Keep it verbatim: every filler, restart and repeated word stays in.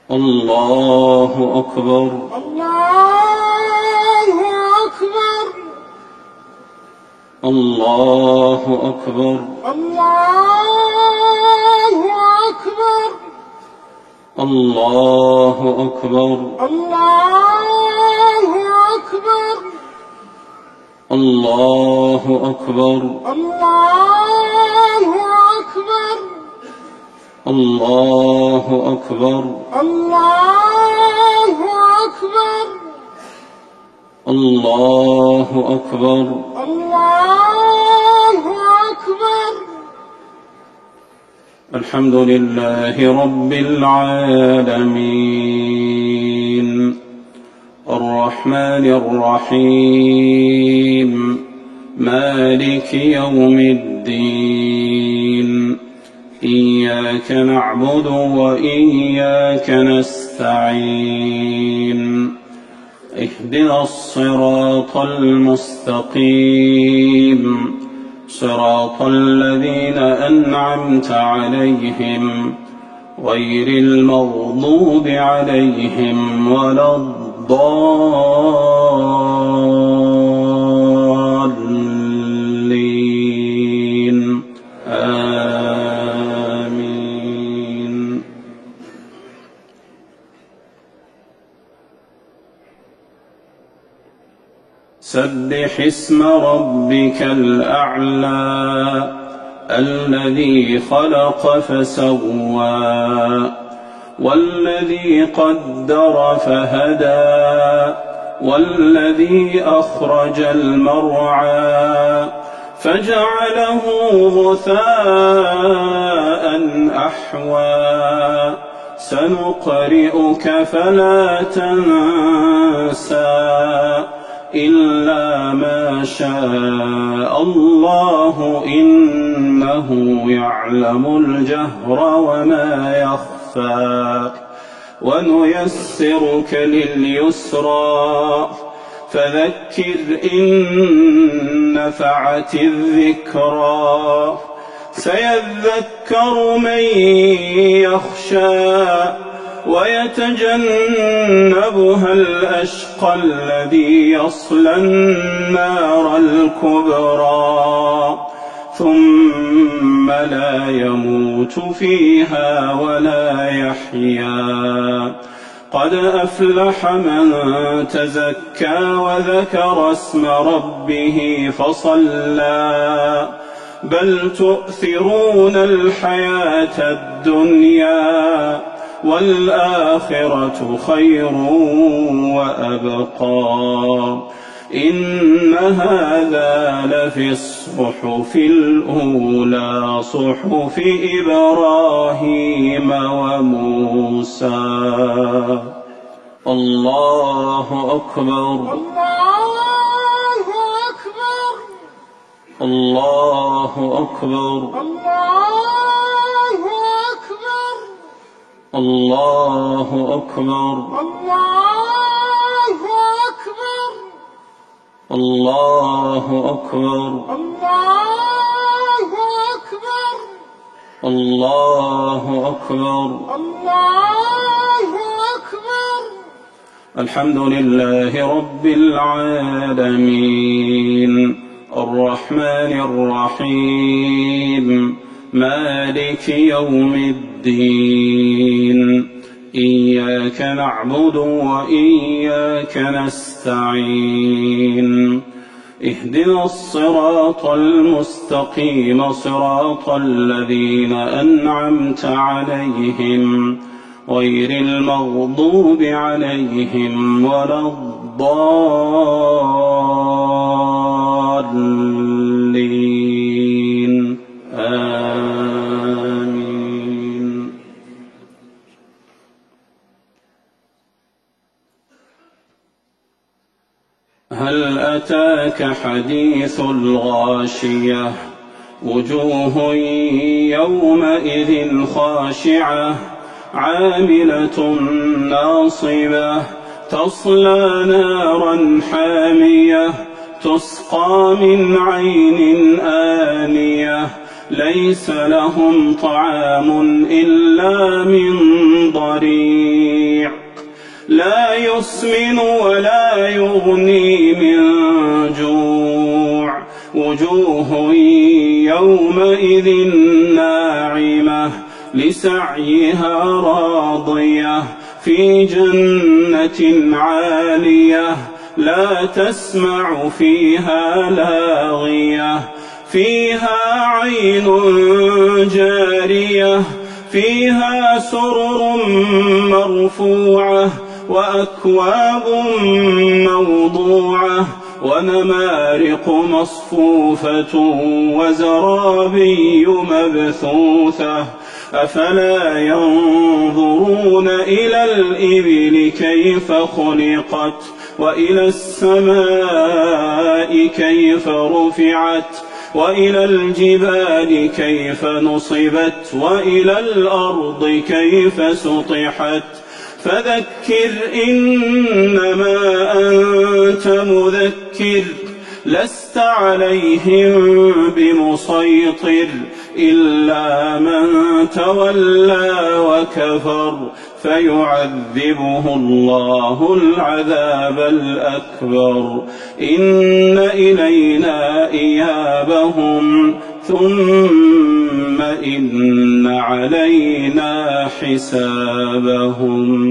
الله أكبر. الله أكبر. الله أكبر. الله أكبر. الله أكبر. الله أكبر. الله أكبر. الله أكبر. الله أكبر. الله أكبر. الله أكبر. الله أكبر. الحمد لله رب العالمين الرحمن الرحيم مالك يوم الدين إياك نعبد وإياك نستعين اهدنا الصراط المستقيم صراط الذين أنعمت عليهم غير المغضوب عليهم ولا الضالين آمين. سبح اسم ربك الأعلى الذي خلق فسوى والذي قدر فهدى والذي أخرج المرعى فجعله غثاء أحوى سنقرئك فلا تنسى إلا ما شاء الله إنه يعلم الجهر وما يخفى ونيسرك لليسرى فذكر إن نفعت الذكرى سيذكر من يخشى ويتجنبها الأشقى الذي يصلى النار الكبرى ثم لا يموت فيها ولا يحيا قد أفلح من تزكى وذكر اسم ربه فصلى بل تؤثرون الحياة الدنيا والآخرة خير وأبقى إن هذا لفي الصحف الأولى صحف إبراهيم وموسى. الله أكبر. الله أكبر. الله أكبر. الله أكبر. الله أكبر. الله الله أكبر. أكبر. الله أكبر. الحمد لله رب العالمين الرحمن الرحيم مالك يوم الدين إياك نعبد وإياك نستعين اهدنا الصراط المستقيم صراط الذين أنعمت عليهم غير المغضوب عليهم ولا الضالين آمين. هل أتاك حديث الغاشية وجوه يومئذ خاشعة عاملة ناصبة تصلى نارا حامية تسقى من عين آنية ليس لهم طعام إلا من ضريع لا يسمن ولا يغني من جوع وجوه يومئذ ناعمة لسعيها راضية في جنة عالية لا تسمع فيها لاغية فيها عين جارية فيها سرر مرفوعة وأكواب موضوعة ونمارق مصفوفة وزرابي مبثوثة أفلا ينظرون إلى الإبل كيف خلقت وإلى السماء كيف رفعت وإلى الجبال كيف نصبت وإلى الأرض كيف سطحت فذكر إنما أنت مذكر لست عليهم بمسيطر إلا من تولى وكفر فيعذبه الله العذاب الأكبر إن إلينا إيابهم ثم إن علينا حسابهم.